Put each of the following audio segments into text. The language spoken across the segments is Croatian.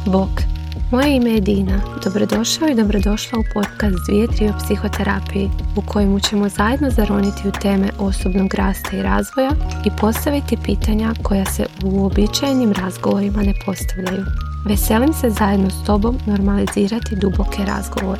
Bok, moje ime je Dina. Dobrodošao i dobrodošla u podcast Dvije tri o psihoterapiji u kojemu ćemo zajedno zaroniti u teme osobnog rasta i razvoja i postaviti pitanja koja se u uobičajenim razgovorima ne postavljaju. Veselim se zajedno s tobom normalizirati duboke razgovore.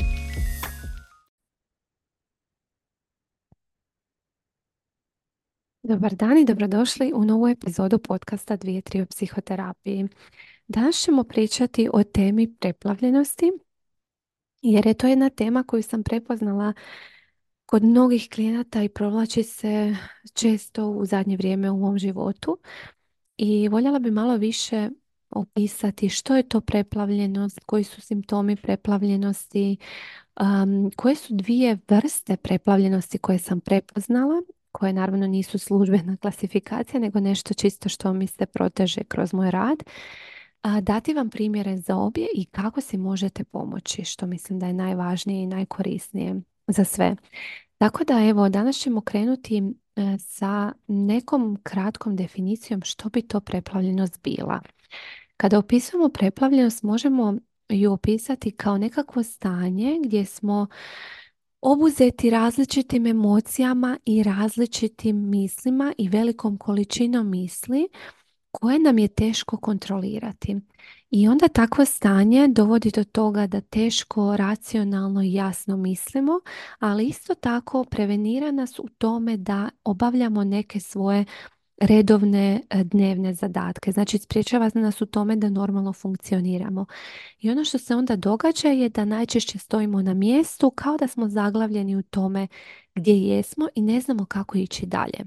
Dobar dan i dobrodošli u novu epizodu podcasta Dvije tri o psihoterapiji. Danas ćemo pričati o temi preplavljenosti, jer je to jedna tema koju sam prepoznala kod mnogih klijenata i provlači se često u zadnje vrijeme u mom životu. I voljela bi malo više opisati što je to preplavljenost, koji su simptomi preplavljenosti, koje su dvije vrste preplavljenosti koje sam prepoznala, koje naravno nisu službena klasifikacija, nego nešto čisto što mi se proteže kroz moj rad. Dati vam primjere za obje i kako si možete pomoći, što mislim da je najvažnije i najkorisnije za sve. Tako da evo, danas ćemo krenuti sa nekom kratkom definicijom što bi to preplavljenost bila. Kada opisujemo preplavljenost, možemo ju opisati kao nekakvo stanje gdje smo obuzeti različitim emocijama i različitim mislima i velikom količinom misli koje nam je teško kontrolirati. I onda takvo stanje dovodi do toga da teško, racionalno i jasno mislimo, ali isto tako prevenira nas u tome da obavljamo neke svoje redovne dnevne zadatke. Znači, sprječava nas u tome da normalno funkcioniramo. I ono što se onda događa je da najčešće stojimo na mjestu kao da smo zaglavljeni u tome gdje jesmo i ne znamo kako ići dalje.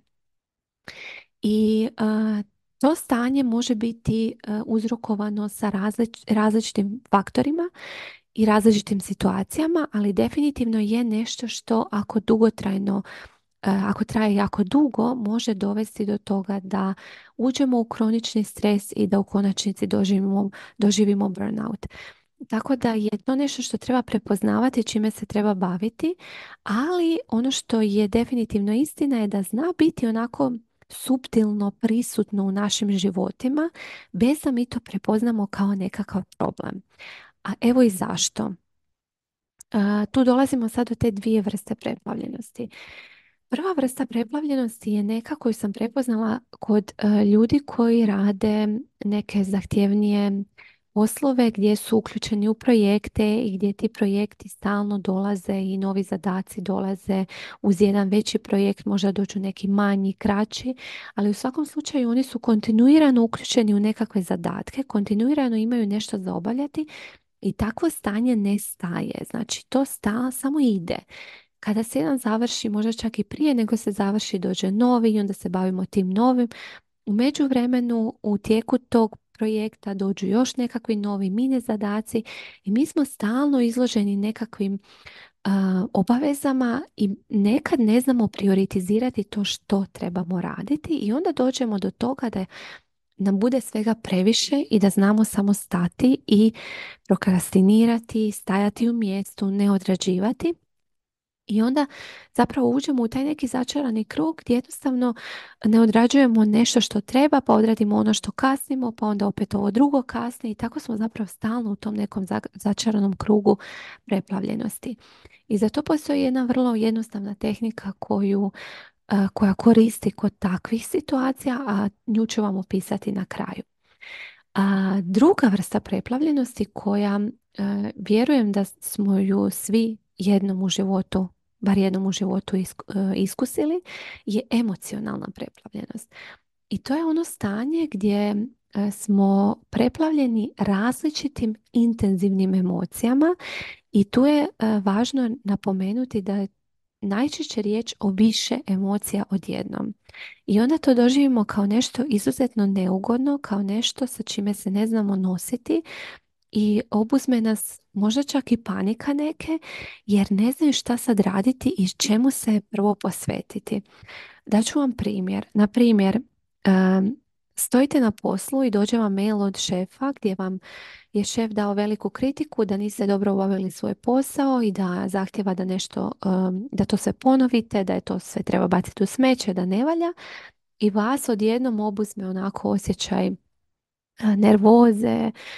I to stanje može biti uzrokovano sa različitim faktorima i različitim situacijama, ali definitivno je nešto što ako dugotrajno, ako traje jako dugo, može dovesti do toga da uđemo u kronični stres i da u konačnici doživimo burnout. Tako da je to nešto što treba prepoznavati, čime se treba baviti, ali ono što je definitivno istina je da zna biti onako suptilno prisutno u našim životima bez da mi to prepoznamo kao nekakav problem. A evo i zašto. Tu dolazimo sad do te dvije vrste preplavljenosti. Prva vrsta preplavljenosti je neka koju sam prepoznala kod ljudi koji rade neke zahtjevnije poslove gdje su uključeni u projekte i gdje ti projekti stalno dolaze i novi zadaci dolaze uz jedan veći projekt, možda dođu neki manji, kraći, ali u svakom slučaju oni su kontinuirano uključeni u nekakve zadatke, kontinuirano imaju nešto za obavljati i takvo stanje ne staje. Znači to samo ide. Kada se jedan završi, možda čak i prije nego se završi, dođe novi i onda se bavimo tim novim. U međuvremenu, u tijeku tog projekta dođu još nekakvi novi mini zadaci i mi smo stalno izloženi nekakvim obavezama i nekad ne znamo prioritizirati to što trebamo raditi i onda dođemo do toga da nam bude svega previše i da znamo samo stati i prokrastinirati, stajati u mjestu, ne odrađivati. I onda zapravo uđemo u taj neki začarani krug gdje jednostavno ne odrađujemo nešto što treba, pa odradimo ono što kasnimo, pa onda opet ovo drugo kasni i tako smo zapravo stalno u tom nekom začaranom krugu preplavljenosti. I za to postoji jedna vrlo jednostavna tehnika koja koristi kod takvih situacija, a nju ću vam opisati na kraju. A druga vrsta preplavljenosti koja vjerujem da smo ju svi jednom u životu, bar jednom u životu iskusili, je emocionalna preplavljenost. I to je ono stanje gdje smo preplavljeni različitim intenzivnim emocijama i tu je važno napomenuti da je najčešće riječ o više emocija odjednom. I onda to doživimo kao nešto izuzetno neugodno, kao nešto sa čime se ne znamo nositi i obuzme nas možda čak i panika neke, jer ne znaju šta sad raditi i čemu se prvo posvetiti. Daću vam primjer. Na primjer, stojite na poslu i dođe vam mail od šefa gdje vam je šef dao veliku kritiku da niste dobro obavili svoj posao i da zahtjeva da nešto, da to sve ponovite, da je to sve treba baciti u smeće, da ne valja i vas odjednom obuzme onako osjećaj nervoze,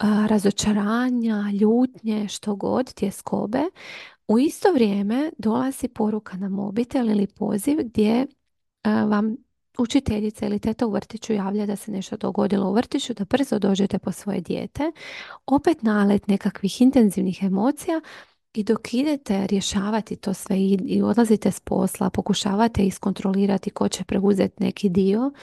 razočaranja, ljutnje, što god, tjeskobe, u isto vrijeme dolazi poruka na mobitel ili poziv gdje vam učiteljica ili teta u vrtiću javlja da se nešto dogodilo u vrtiću, da brzo dođete po svoje dijete, opet nalet nekakvih intenzivnih emocija i dok idete rješavati to sve i odlazite s posla, pokušavate iskontrolirati ko će preuzeti neki dio,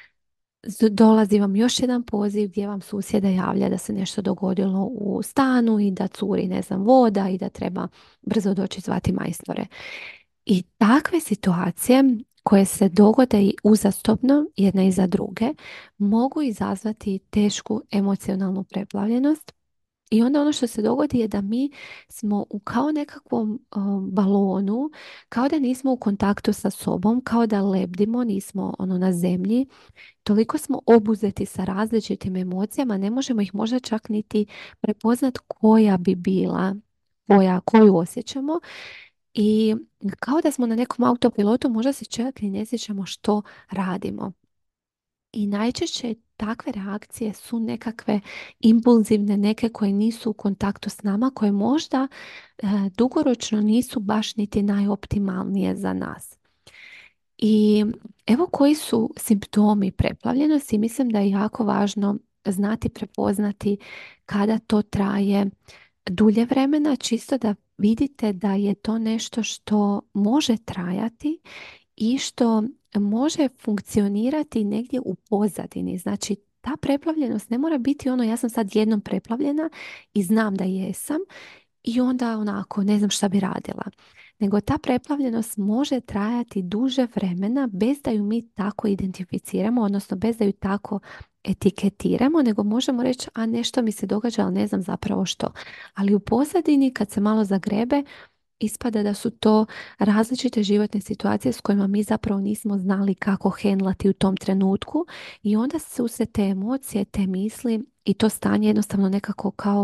dolazi vam još jedan poziv gdje vam susjeda javlja da se nešto dogodilo u stanu i da curi, ne znam, voda i da treba brzo doći zvati majstore. I takve situacije koje se dogode i uzastopno jedna iza druge mogu izazvati tešku emocionalnu preplavljenost i onda ono što se dogodi je da mi smo u kao nekakvom balonu, kao da nismo u kontaktu sa sobom, kao da lebdimo, nismo ono na zemlji, toliko smo obuzeti sa različitim emocijama, ne možemo ih možda čak niti prepoznat koja bi bila, koju osjećamo i kao da smo na nekom autopilotu, možda se čak ni ne sjećamo što radimo. I najčešće takve reakcije su nekakve impulzivne, neke koje nisu u kontaktu s nama, koje možda dugoročno nisu baš niti najoptimalnije za nas. I evo koji su simptomi preplavljenosti. Mislim da je jako važno znati prepoznati kada to traje dulje vremena, čisto da vidite da je to nešto što može trajati i što može funkcionirati negdje u pozadini. Znači, ta preplavljenost ne mora biti ono ja sam sad jednom preplavljena i znam da jesam i onda onako ne znam šta bi radila. Nego ta preplavljenost može trajati duže vremena bez da ju mi tako identificiramo, odnosno bez da ju tako etiketiramo, nego možemo reći a nešto mi se događa, ali ne znam zapravo što. Ali u pozadini kad se malo zagrebe, ispada da su to različite životne situacije s kojima mi zapravo nismo znali kako hendlati u tom trenutku i onda su se te emocije, te misli i to stanje jednostavno nekako kao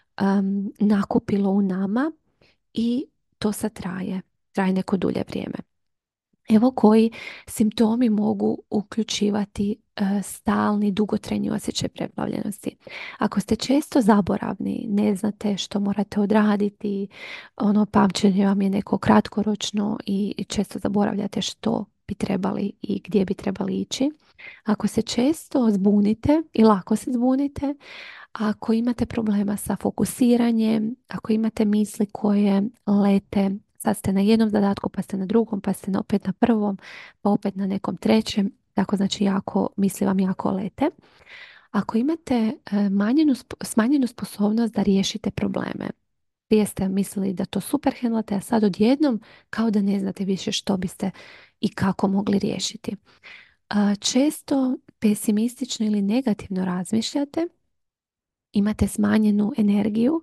nakupilo u nama i to sad traje neko dulje vrijeme. Evo koji simptomi mogu uključivati stalni dugotrajni osjećaj preplavljenosti. Ako ste često zaboravni, ne znate što morate odraditi, ono pamćenje vam je neko kratkoročno i često zaboravljate što bi trebali i gdje bi trebali ići. Ako se često zbunite i lako se zbunite, ako imate problema sa fokusiranjem, ako imate misli koje lete, sad ste na jednom zadatku, pa ste na drugom, pa ste opet na prvom, pa opet na nekom trećem, tako znači misli vam jako lete. Ako imate smanjenu sposobnost da riješite probleme, prije ste mislili da to super handlate, a sad odjednom kao da ne znate više što biste i kako mogli riješiti. Često pesimistično ili negativno razmišljate, imate smanjenu energiju,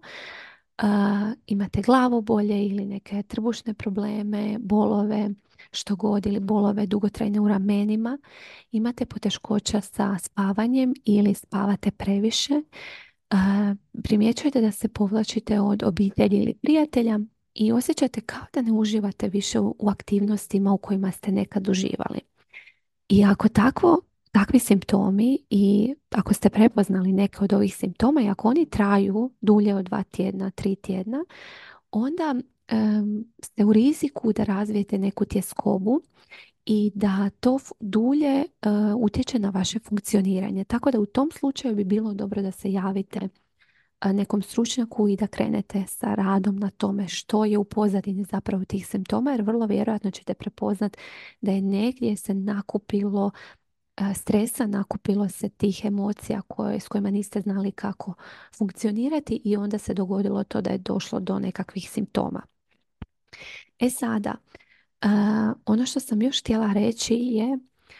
imate glavobolje ili neke trbušne probleme, bolove, što god, ili bolove dugotrajne u ramenima, imate poteškoća sa spavanjem ili spavate previše, primjećujete da se povlačite od obitelji ili prijatelja i osjećate kao da ne uživate više u aktivnostima u kojima ste nekad uživali. I ako takvi simptomi i ako ste prepoznali neke od ovih simptoma i ako oni traju dulje od 2 tjedna, 3 tjedna, onda ste u riziku da razvijete neku tjeskobu i da to dulje utječe na vaše funkcioniranje. Tako da u tom slučaju bi bilo dobro da se javite nekom stručnjaku i da krenete sa radom na tome što je u pozadini zapravo tih simptoma, jer vrlo vjerojatno ćete prepoznat da je negdje se nakupilo stresa, nakupilo se tih emocija s kojima niste znali kako funkcionirati i onda se dogodilo to da je došlo do nekakvih simptoma. E sada, ono što sam još htjela reći je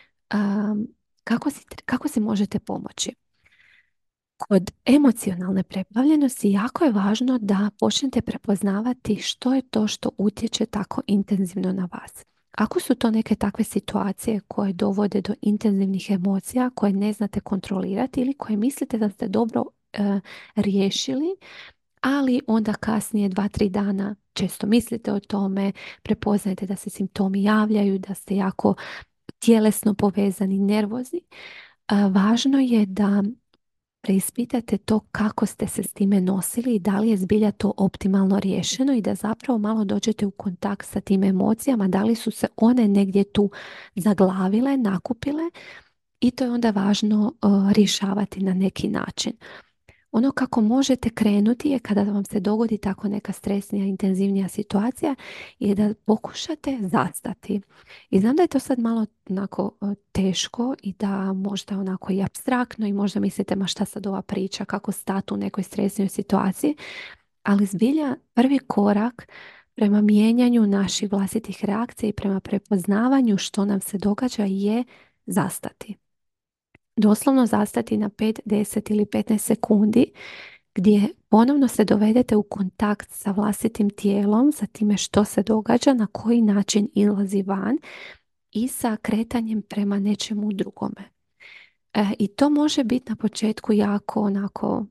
kako si možete pomoći. Kod emocionalne preplavljenosti jako je važno da počnete prepoznavati što je to što utječe tako intenzivno na vas. Ako su to neke takve situacije koje dovode do intenzivnih emocija koje ne znate kontrolirati ili koje mislite da ste dobro riješili, ali onda kasnije 2-3 dana često mislite o tome, prepoznajete da se simptomi javljaju, da ste jako tjelesno povezani, nervozni, važno je da preispitate to kako ste se s time nosili i da li je zbilja to optimalno riješeno i da zapravo malo dođete u kontakt sa tim emocijama, da li su se one negdje tu zaglavile, nakupile i to je onda važno rješavati na neki način. Ono kako možete krenuti je kada vam se dogodi tako neka stresnija, intenzivnija situacija je da pokušate zastati. I znam da je to sad malo onako teško i da možda onako i apstraktno i možda mislite ma šta sad ova priča, kako stati u nekoj stresnijoj situaciji, ali zbilja prvi korak prema mijenjanju naših vlastitih reakcija i prema prepoznavanju što nam se događa je zastati. Doslovno zastati na 5, 10 ili 15 sekundi gdje ponovno se dovedete u kontakt sa vlastitim tijelom, sa time što se događa, na koji način izlazi van i sa kretanjem prema nečemu drugome. I to može biti na početku jako onako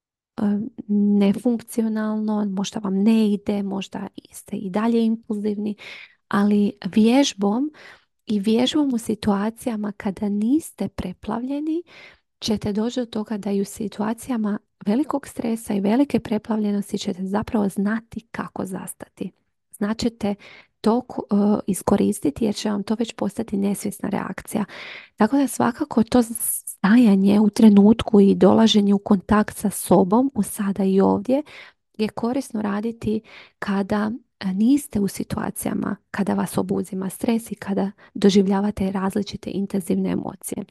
nefunkcionalno, možda vam ne ide, možda ste i dalje impulzivni, ali vježbom u situacijama kada niste preplavljeni ćete doći do toga da i u situacijama velikog stresa i velike preplavljenosti ćete zapravo znati kako zastati. Značite to iskoristiti jer će vam to već postati nesvjesna reakcija. Tako da svakako to stajanje u trenutku i dolaženje u kontakt sa sobom u sada i ovdje je korisno raditi kada niste u situacijama kada vas obuzima stres i kada doživljavate različite intenzivne emocije.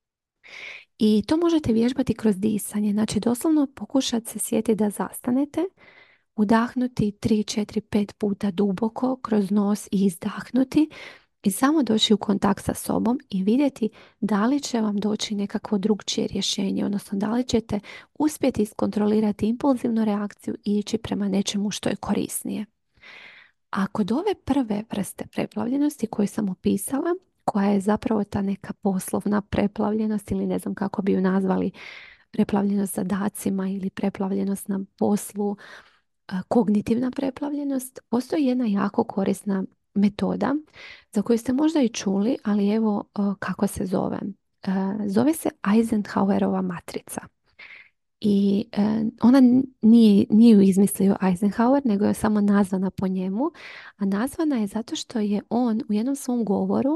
I to možete vježbati kroz disanje. Znači doslovno pokušati se sjetiti da zastanete, udahnuti 3, 4, 5 puta duboko kroz nos i izdahnuti i samo doći u kontakt sa sobom i vidjeti da li će vam doći nekakvo drugčije rješenje, odnosno da li ćete uspjeti iskontrolirati impulzivnu reakciju i ići prema nečemu što je korisnije. A kod ove prve vrste preplavljenosti koju sam opisala, koja je zapravo ta neka poslovna preplavljenost ili ne znam kako bi ju nazvali, preplavljenost zadacima ili preplavljenost na poslu, kognitivna preplavljenost, postoji jedna jako korisna metoda za koju ste možda i čuli, ali evo kako se zove. Zove se Eisenhowerova matrica. I ona nije ju izmislio Eisenhower, nego je samo nazvana po njemu. A nazvana je zato što je on u jednom svom govoru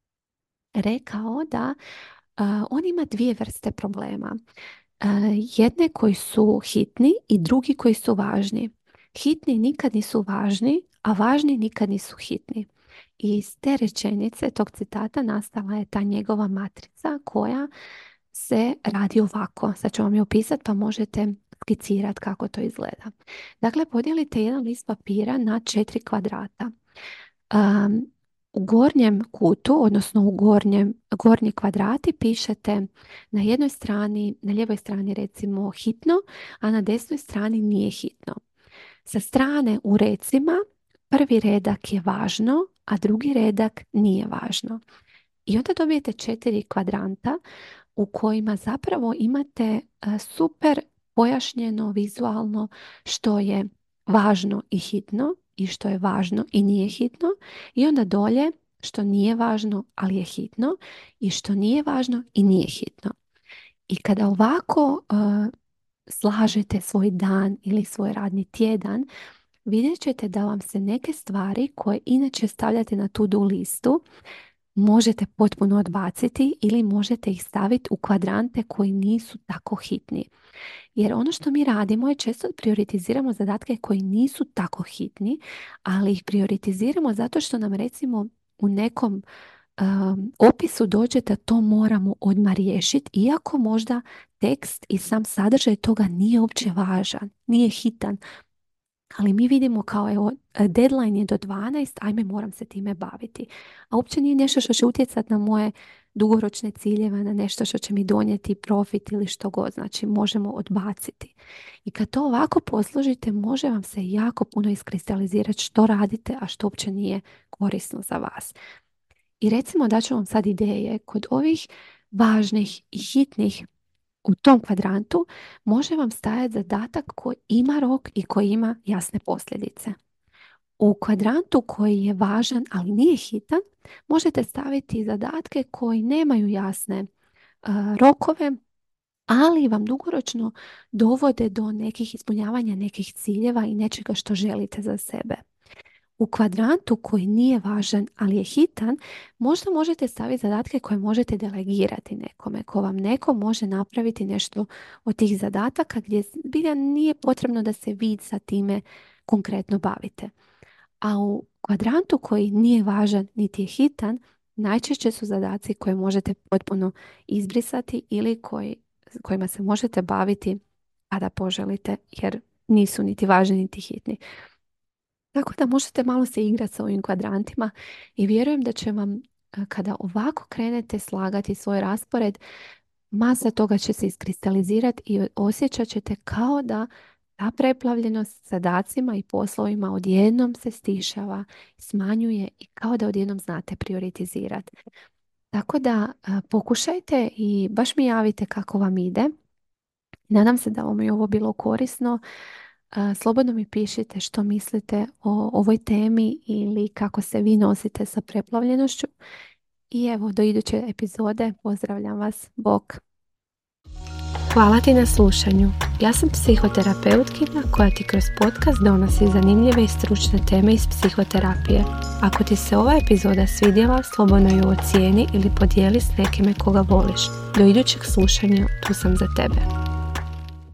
rekao da on ima dvije vrste problema. Jedne koji su hitni i drugi koji su važni. Hitni nikad nisu važni, a važni nikad nisu hitni. I iz te rečenice, tog citata, nastala je ta njegova matrica koja se radi ovako. Sad ću vam je opisati pa možete skicirati kako to izgleda. Dakle, podijelite jedan list papira na 4 kvadrata. U gornjem kutu, odnosno u gornji kvadrati pišete na jednoj strani, na lijevoj strani recimo hitno, a na desnoj strani nije hitno. Sa strane u recima prvi redak je važno, a drugi redak nije važno. I onda dobijete 4 kvadranta u kojima zapravo imate super pojašnjeno vizualno što je važno i hitno i što je važno i nije hitno i onda dolje što nije važno ali je hitno i što nije važno i nije hitno. I kada ovako slažete svoj dan ili svoj radni tjedan, vidjet ćete da vam se neke stvari koje inače stavljate na to-do listu možete potpuno odbaciti ili možete ih staviti u kvadrante koji nisu tako hitni. Jer ono što mi radimo je često prioritiziramo zadatke koji nisu tako hitni, ali ih prioritiziramo zato što nam recimo u nekom opisu dođe da to moramo odmah riješiti, iako možda tekst i sam sadržaj toga nije uopće važan, nije hitan. Ali mi vidimo kao evo, deadline je do 12, ajme moram se time baviti. A uopće nije nešto što će utjecati na moje dugoročne ciljeve, na nešto što će mi donijeti profit ili što god. Znači možemo odbaciti. I kad to ovako posložite, može vam se jako puno iskristalizirati što radite, a što uopće nije korisno za vas. I recimo da ću vam sad ideje kod ovih važnih i hitnih. U tom kvadrantu može vam stajati zadatak koji ima rok i koji ima jasne posljedice. U kvadrantu koji je važan, ali nije hitan, možete staviti zadatke koji nemaju jasne rokove, ali vam dugoročno dovode do nekih ispunjavanja nekih ciljeva i nečega što želite za sebe. U kvadrantu koji nije važan, ali je hitan, možda možete staviti zadatke koje možete delegirati nekome, ko vam neko može napraviti nešto od tih zadataka gdje zbilja nije potrebno da se vi sa time konkretno bavite. A u kvadrantu koji nije važan niti je hitan, najčešće su zadaci koje možete potpuno izbrisati ili kojima se možete baviti kada poželite, jer nisu niti važni niti hitni. Tako da možete malo se igrati sa ovim kvadrantima i vjerujem da će vam, kada ovako krenete slagati svoj raspored, masa toga će se iskristalizirati i osjećat ćete kao da ta preplavljenost zadacima i poslovima odjednom se stišava, smanjuje i kao da odjednom znate prioritizirati. Tako da pokušajte i baš mi javite kako vam ide. Nadam se da vam je ovo bilo korisno. Slobodno mi pišite što mislite o ovoj temi ili kako se vi nosite sa preplavljenošću. I evo, do iduće epizode. Pozdravljam vas. Bok! Hvala ti na slušanju. Ja sam psihoterapeutkinja koja ti kroz podcast donosi zanimljive i stručne teme iz psihoterapije. Ako ti se ova epizoda svidjela, slobodno ju ocijeni ili podijeli s nekime koga voliš. Do idućeg slušanja, tu sam za tebe.